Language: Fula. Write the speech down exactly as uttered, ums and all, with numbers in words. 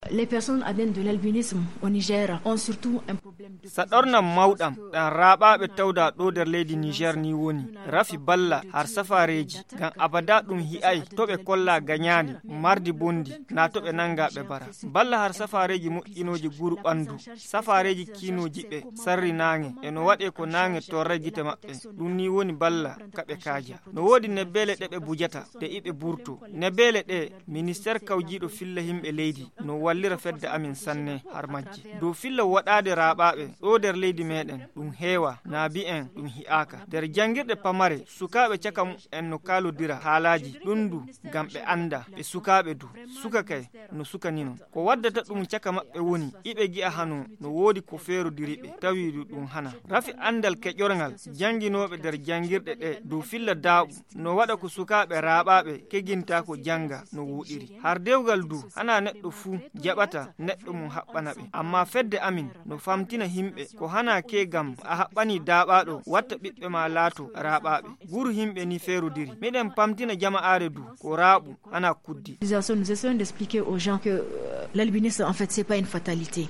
Les personnes atteintes de l'albinisme au Niger ont surtout un problème de sadorna mawdam dan rababe tawda do der leydi Niger ni woni rafi balla har safareji gan abada dum hi'ai tobe kolla ganyani mardi bondi na tobe nanga be bara balla har safareji mu'inoji guru bandu safareji kinoji be sarri nange e no wade ko nange to rajite mabbe dum ni woni balla kabe kaja no wodi nebbele de be bujata de ibe burto nebbele de ministère kawjido filla himbe leydi no wallira fedde amin sanne har majji do filla wadade rababe do der leydi meden dum hewa na bi en dum hi'aka der jangirde pamare sukabe cakam en no kalodira halaji dundu gambe anda be sukabe du suka kay no suka nino ko waddata dum caka mabbe woni ibe gi'a hanu no wodi ko feeru diribe tawi dum hana rafi andal ke jorngal janginobe der jangirde de do filla daabu no wada ko sukabe rababe keginta ko janga no wudiri har dewgal du ana neddo fu jabata neddo mum habbana be amma fedde amin no famtina himbe ko hana ke gam a habbani daabado watta bibbe ma laato rababe guru himbe ni feeru diri meden pamtina jama'are du ko rabu ana kuddi. Nous essayons d'expliquer aux gens que euh, l'albinisme en fait c'est pas une fatalité.